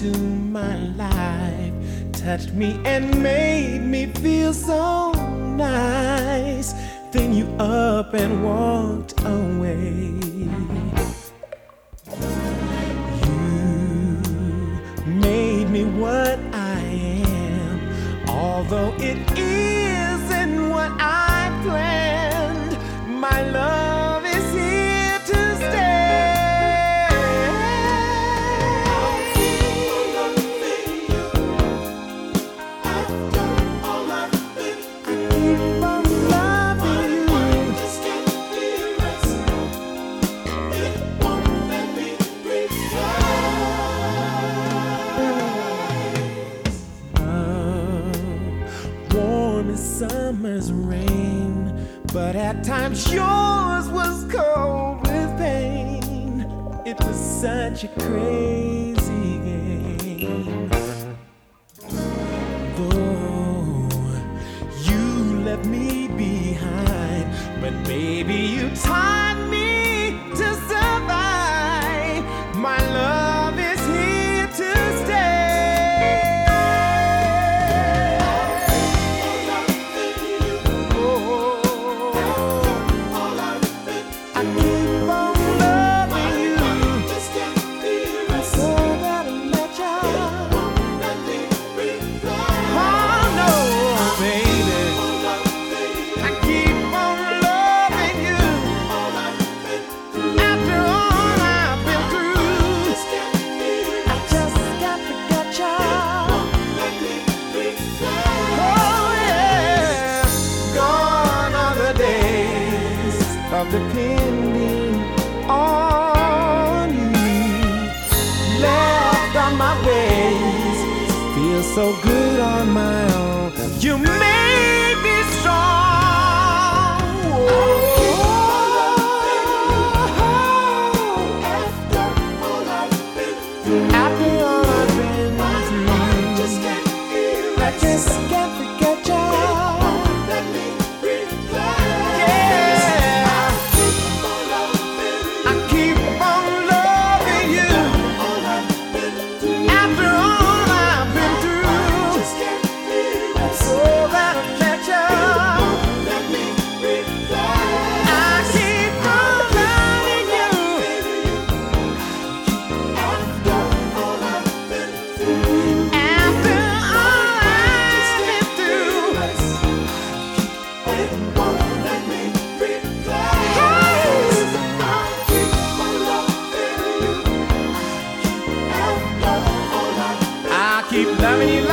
into my life, touched me and made me feel so nice. Then you up and walked away. You made me what I am, although it isn't what I planned. My love is here to stay. I'll keep on loving you after all I've been through. I keep on loving you. My mind just can't erase. It won't let me breathe. Warm as summer's rain, but at times yours was cold with pain. It was such a crazy game. Though you left me behind, but baby you taught me to survive. My love is here to stay. Of depending on you, left on my ways, feel so good on my own. You made me strong. After all I've been through, I just can't forget you. Keep loving you.